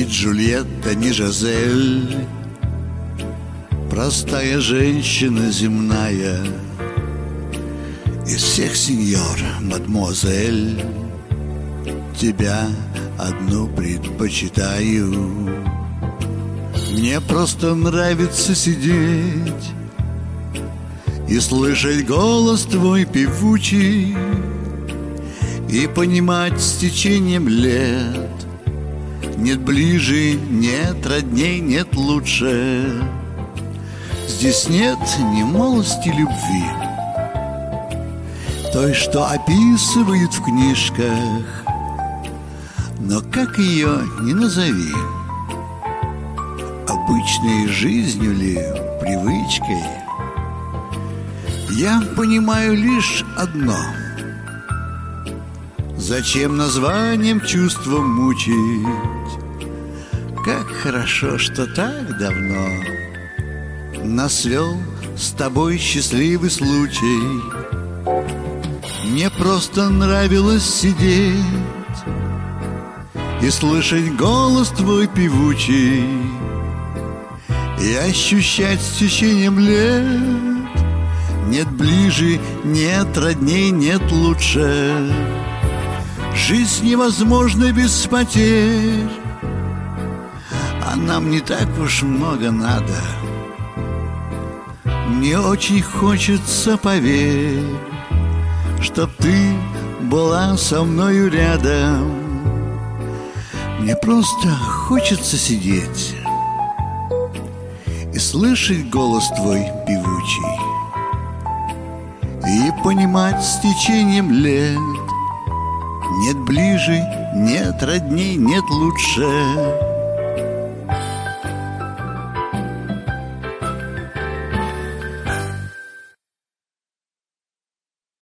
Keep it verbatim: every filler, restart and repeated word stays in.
Ни Джульетта, ни Жизель, простая женщина земная. Из всех сеньор, мадемуазель, тебя одну предпочитаю. Мне просто нравится сидеть и слышать голос твой певучий, и понимать с течением лет: нет ближе, нет родней, нет лучше. Здесь нет ни малости любви, той, что описывают в книжках, но как ее ни назови, обычной жизнью ли, привычкой, я понимаю лишь одно: зачем названием чувства мучить? Как хорошо, что так давно нас свел с тобой счастливый случай. Мне просто нравилось сидеть и слышать голос твой певучий, и ощущать с течением лет: нет ближе, нет родней, нет лучше. Жизнь невозможна без потерь, а нам не так уж много надо. Мне очень хочется, поверь, чтоб ты была со мною рядом. Мне просто хочется сидеть и слышать голос твой певучий, и понимать с течением лет: нет ближе, нет родней, нет лучше.